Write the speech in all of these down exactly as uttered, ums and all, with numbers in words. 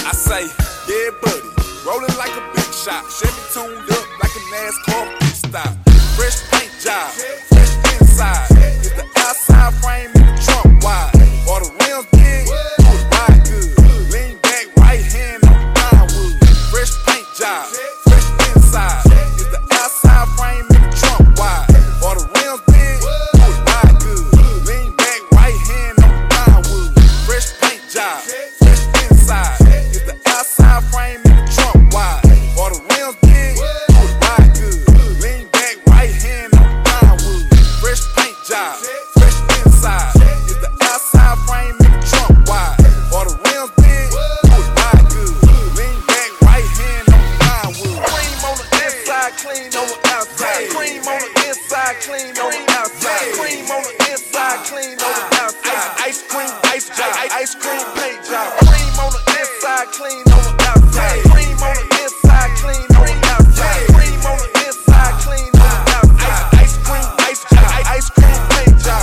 I say, yeah, buddy, rolling like a big shot, Chevy tuned up like a NASCAR pit stop. Fresh paint job, fresh inside. Is the outside frame in the trunk wide? Or the rims big? Or the ride good? Lean back, right hand on the plywood. Fresh paint job, fresh inside. Is the outside frame in the trunk wide? Or the rims big? Or the ride good? Lean back, right hand on the plywood. Fresh paint job, fresh inside. Is the outside frame in the trunk wide? Or the rims big? Or the ride good? Lean back, right hand on the plywood. Fresh paint job, fresh inside. Is the outside frame in the trunk wide? Or the rims big? Or the ride good? Lean back, right hand on the plywood. Cream on the inside, clean on the outside. Cream on the inside, clean on the outside. Cream on the inside, clean on the outside. Ice cream, ice job, ice cream paint job. Cream on the inside, clean on the outside. Cream on the inside, clean on the outside. Cream on the inside, clean on the outside. Ice cream, ice job, ice cream paint job.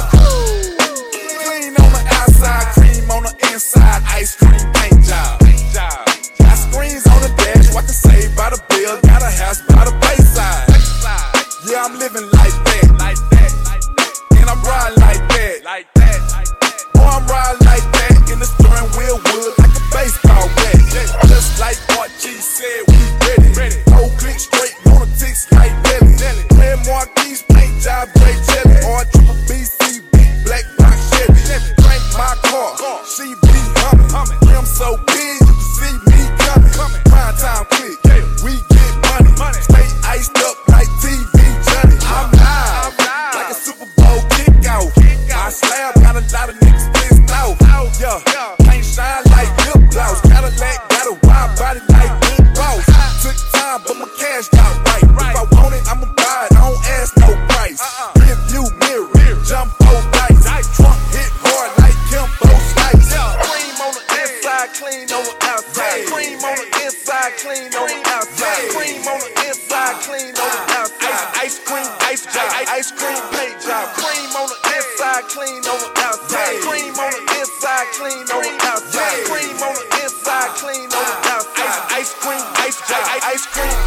Clean on the outside, cream on the inside. Ice cream paint job. Got screens on the dash, what can save by the bill. Got a house by the bayside. Yeah, I'm living like that, like that, and I'm riding like that, like that. Oh, I'm riding like that in the steering wheel wood like a baseball bat. Just like R G said, we ready. Whole click straight, lunatics like Nelly. Red Marquis, paint job, Ray Jelly. R triple B C B, black box Chevy. Crank my car, she be humming. Rim so big, you can see me coming. Prime time click, we get money. Stay iced up like T V Johnny. I'm live, like a Super Bowl kickoff. My slab got a lot of niggas pissed off. Yeah, can't shine like lip gloss. Cadillac got a wide body like Big Boss. Took time, but my cash got right. If I want it, I'ma buy it. I don't ask no price. Rear view mirror, jumbo dice. Trunk hit hard like Kimbo Slice. Cream on the inside, clean on the outside. Cream on the inside, clean on the outside. Cream on the inside, clean on the outside. Ice cream, ice job, ice cream paint job. Cream on the inside, clean on the outside. Cream on the inside, clean on the outside. Cream on the inside, clean on the outside. Ice cream, ice job, ice cream.